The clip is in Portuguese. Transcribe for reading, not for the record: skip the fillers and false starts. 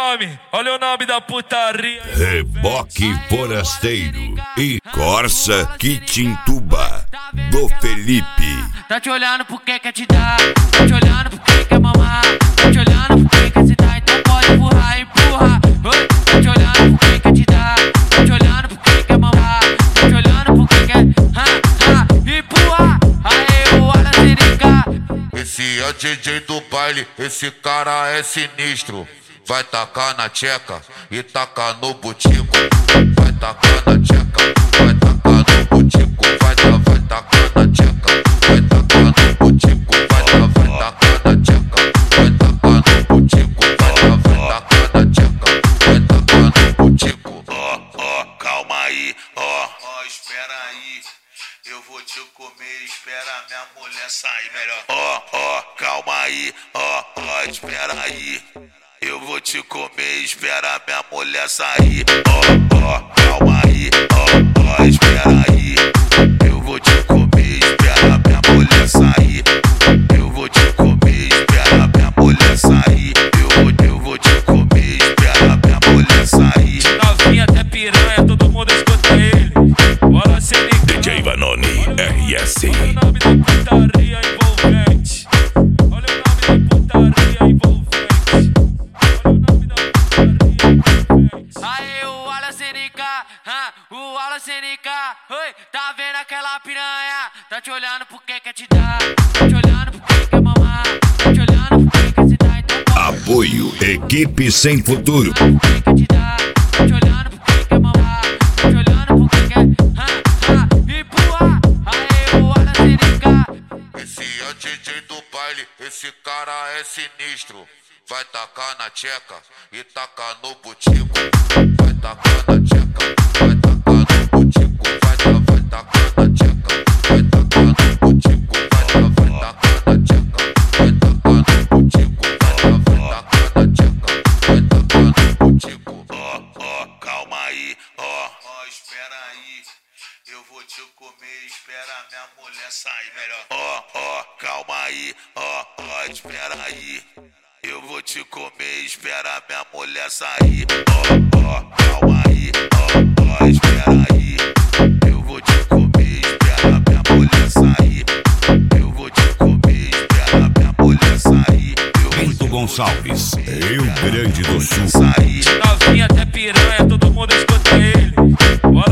olha o nome da putaria. Reboque Forasteiro e Corsa Quitintuba, do Felipe. Tá te olhando porque quer te dar, tá te olhando porque quer mamar, tá te olhando porque quer se dar, então pode empurrar, empurra. Tá te olhando porque quer te dar, tá te olhando porque quer mamar, tá te olhando porque quer empurra. Aê, olha a sirica. Esse é o DJ do baile, esse cara é sinistro. Vai tacar na tcheca e tacar no butico. Vai tacar na tcheca, vai tacar no butico. Vai tacar na tcheca, vai tacar no butico. Vai tacar na tcheca, vai tacar no butico. Vai tacar na tcheca, vai tacar no butico. Calma aí, espera aí. Eu vou te comer, espera minha mulher sair melhor. Calma aí, espera aí. Eu vou te comer, espera minha mulher sair. Calma aí, espera aí. Eu vou te comer, espera minha mulher sair. Eu vou te comer, espera minha mulher sair. Eu vou te comer, espera minha mulher sair. Novinha até piranha, todo mundo escuta ele. Bora ser DJ Vanoni, RS. Olha o nome da putaria envolvente. Olha o nome da putaria envolvente. Aê, o Ala Senica, o Ala Senica. Oi, tá vendo aquela piranha? Tá te olhando porque quer te dar, tá te olhando porque quer mamar, tá te olhando porque quer se dar, então pode. Apoio Equipe Sem Futuro. Porque quer te dar, tá te olhando porque quer mamar, tá te olhando porque quer empurra. Aê, o Ala Senica. Esse é o DJ do baile, esse cara é sinistro. Vai tacar na tcheca e tacar no butico. Vai tacar na tcheca, vai tacar no butico. Vai tacar na tcheca, vai tacar no butico. Vai tacar na tcheca, vai tacar no butico. Vai tacar na tcheca, vai tacar no butico. Calma aí, espera aí. Eu vou te comer, espera minha mulher sair melhor. Calma aí, espera aí. Eu vou te comer, espera minha mulher sair. Calma aí, espera aí. Eu vou te comer, espera minha mulher sair. Eu vou te comer, espera minha mulher sair. Bento Gonçalves, Rio Grande do Sul. Novinha até piranha, todo mundo escuta ele. Bora